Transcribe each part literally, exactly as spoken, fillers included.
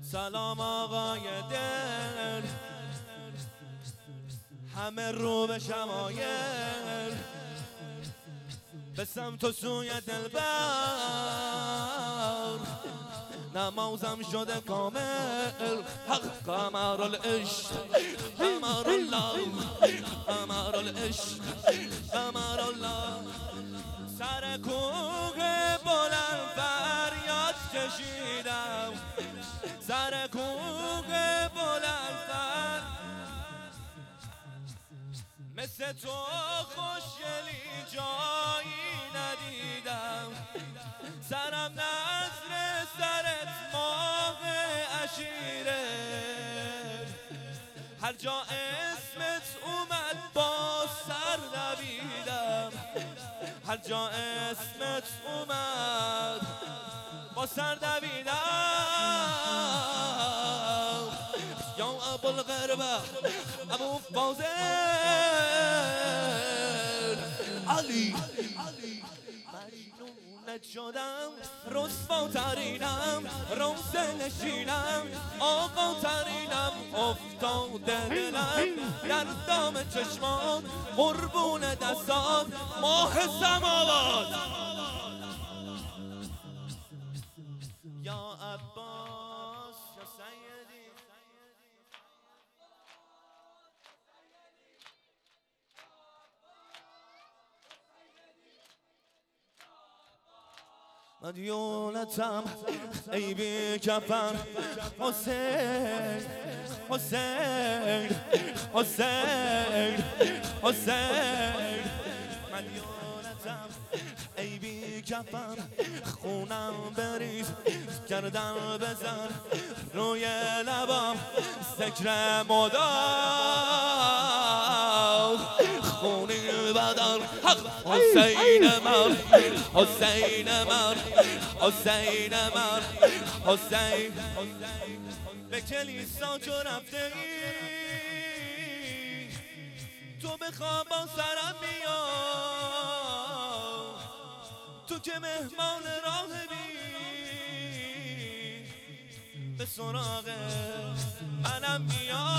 سلام آقای دل، همه رو به شمایل، به سمت و سوی دلبر، نمازم شده کامل. حق قمر العشق، قمر الله، قمر العشق، قمر الله. سر کوه بلند فریاد کشیدم، سر کوه بلند فریاد، مثل تو خوشگلی جایی ندیدم. سرم نظر سرت ماه عشیره، هر جا اسمت اومد با سر دویدم، هر جا اسمت اومد با سر دویدم. یا ابو الغربه ابو فاضل علی، مجنونت شدم، رسوا ترینم، روزه نشینم، آقا ترینم، افتاده دلم در دام چشمات، قربون دستات، ماه سماوات. یا عباس یا سیدی، مدیونتم ای بی کفن، حسین حسین حسین حسین. مدیونتم ای بی کفن، خونم بریز، گردن بزن روی لبم، ذکر مدام، خونی بدن. حق حسین من، حسین من، حسین من، حسین. به کلیسا تو رفته ای، تو به خوابا سرم بیا، تو که مهمان راهبی، به سراغ منم بیا.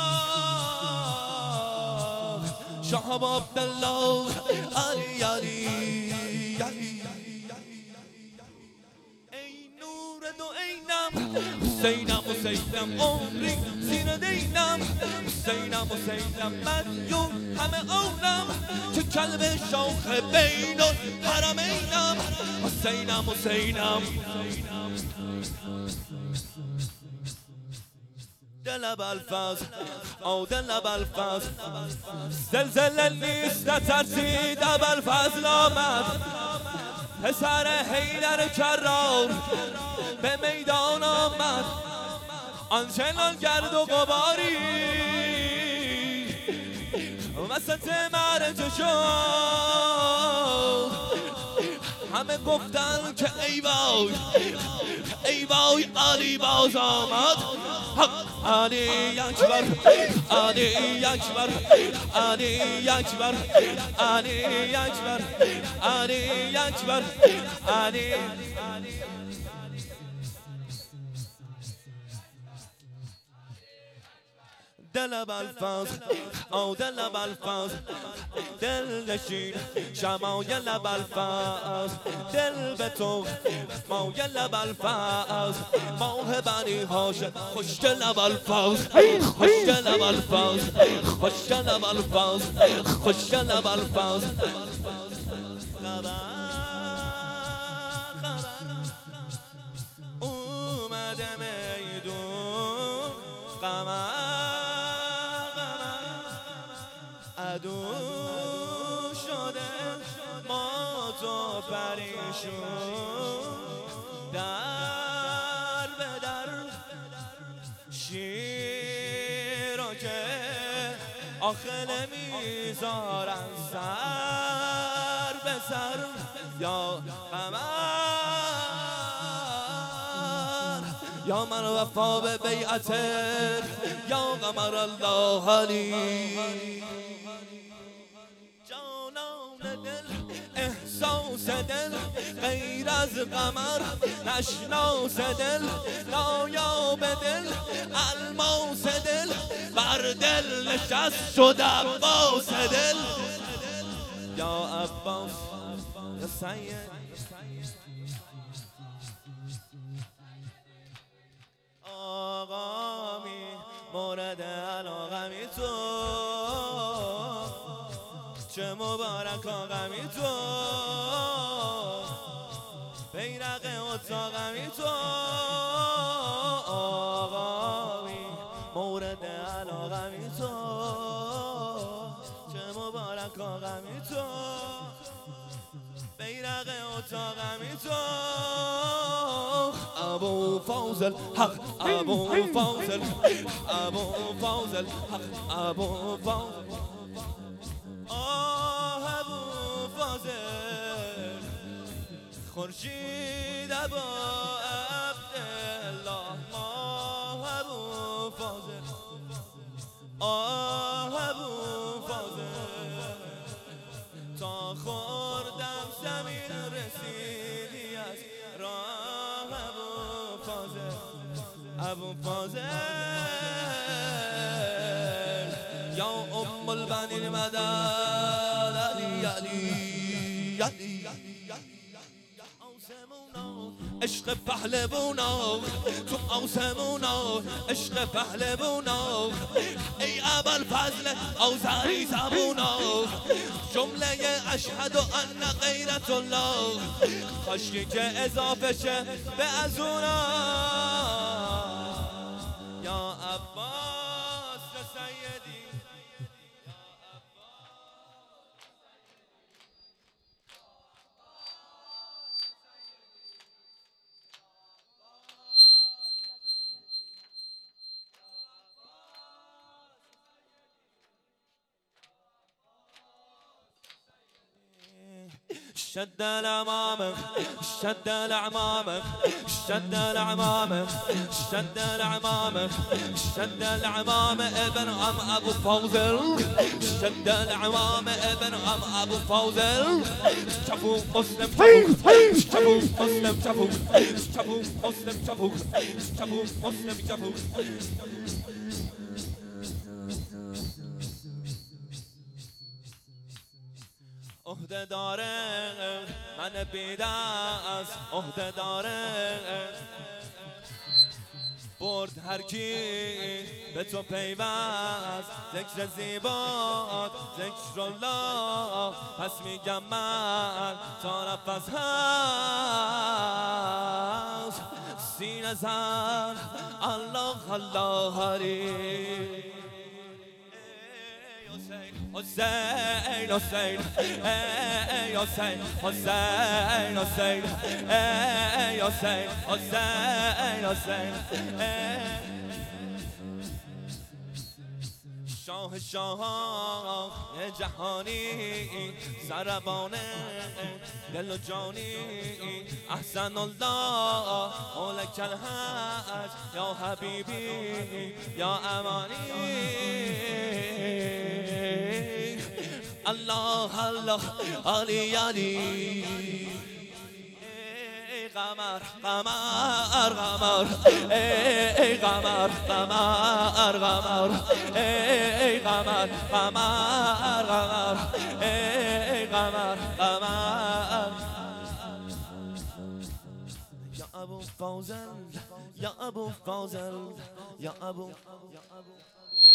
شهاب عبدالله علی علی علی، ای نور دو عینم، حسینم حسینم عمری زیر دینم، حسینم حسینم مدیون همه اونم، که کلب شوخ بین الحرمینم، حسینم حسینم. دل بالفاز او دل بالفاز، زلزله نیست نترسید، ابوالفضل آمد، پسر حیدر کرار به میدان آمد. آنچنان گرد و غباری وسط معرکه شد، همه گفتن که ای وای ای وای علی باز آمد. علی اکبر، علی اکبر، علی اکبر، علی اکبر، علی اکبر، علی. دل بالفاز او دل بالفاز، دل نشین شمایل بالفاز، دل به تو مایل بالفاز، ماه بنی هاشم خوشگل بالفاز، خوشگل بالفاز، خوشگل بالفاز، خوشگل بالفاز. اومده میدون قمر، عدو شده ما تو پریشون، در به در شیر رو که آخه نمیذارن سر به سر. یا قمر یا من وفا به بیعتت، یا قمر الله علی. جانان دل احساس دل غیر از قمر نشناس دل نایاب دل الماس دل بر دل نشست شد عباس دل یا عباس یا سید آقامی مورد علاقمی تو چه مبارک آقامی تو بیرق اتاقمی تو آقامی مورد علاقمی تو چه مبارک آقامی تو بیرق اتاقمی تو ابو فاضل حق ابو فاضل ابو فاضل حق ابو فاضل آه ابو فاضل خورشید ابو عبدالله آه ابو فاضل آه ابو فاضل تا خوردم زمین رسیدی از راه ابو فاضل ابو فاضل یا ام البنین مدد علی علی علی عشق پهلوونا تو آسمونا عشق پهلوونا ای ابوالفضل آذری زبونا جمله اشهد ان غیرت الله کاشکی که اضافه شه به از اونا یا عباس یا سیدی شد الأمامك شد الأعمامك شد الأعمامك شد الأعمامك شد الأعمام ابن عم أبو فاضل شد الأعمام ابن عم أبو فاضل شافوا مسلم شافوا مسلم شافوا شافوا مسلم شافوا شافوا مسلم شافوا عهده داره من بی‌دست عهده داره برد هر کی به تو پیوست ذکر زیبات ذکر الله پس میگم من تا نفس هست سینه زن الله الله هری حسین حسین ای حسین حسین حسین ای حسین حسین حسین شاه شاهان جهانی سربانه دل و جانی احسن الله مولک الحج یا حبیبی یا امانی الله الله علی علی قمر قمر قمر ای قمر قمر قمر ای قمر قمر قمر ای قمر قمر یا ابو فاضل یا ابو فاضل یا ابو یا ابو